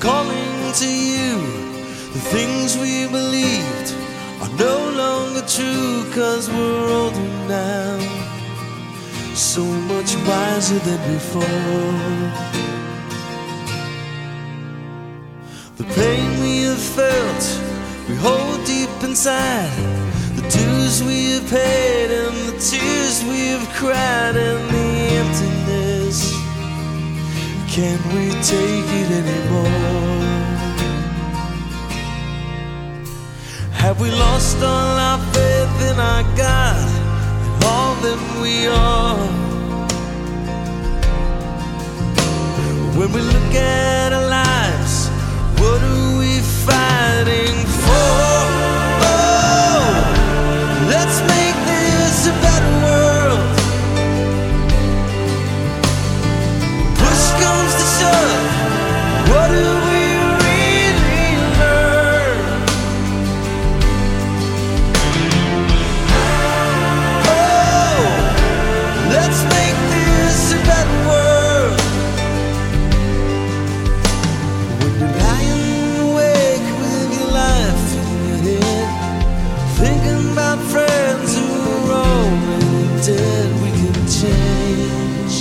calling to you. The things we believed are no longer true, 'cause we're older now, so much wiser than before. The pain we have felt, we hold deep inside. The dues we have paid and the tears we have cried, and the emptiness, can we take it anymore? Have we lost all our faith in our God and all that we are? When we look at our lives, what are we fighting for? Oh, let's make this a better world. Push comes to shove, what do we really learn? Oh, let's make this a better world. When you're lying awake with your life in your head, thinking about friends who are already dead, we can change.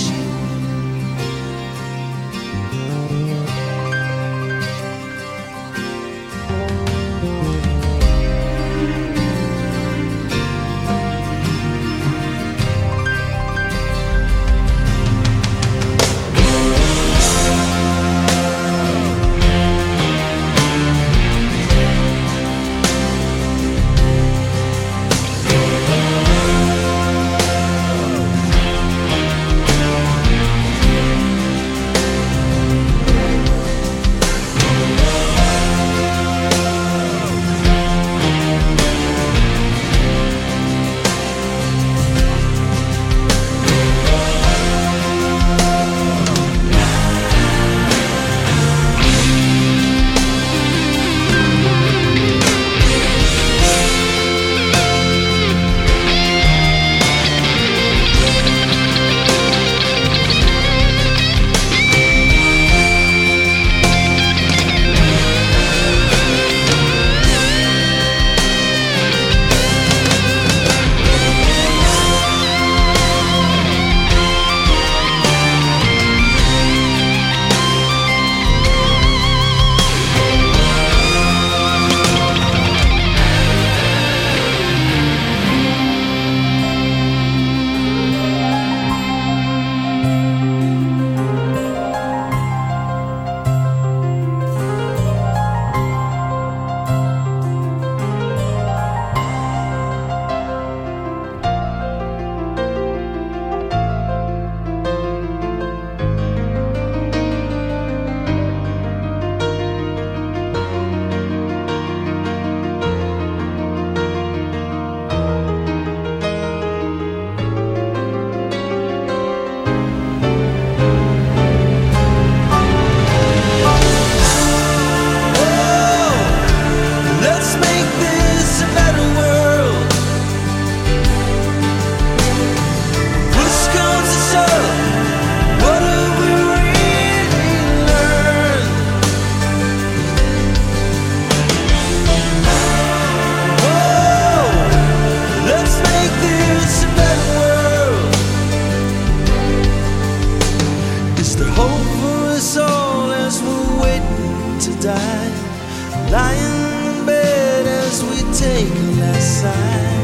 Lying in bed as we take a last sigh.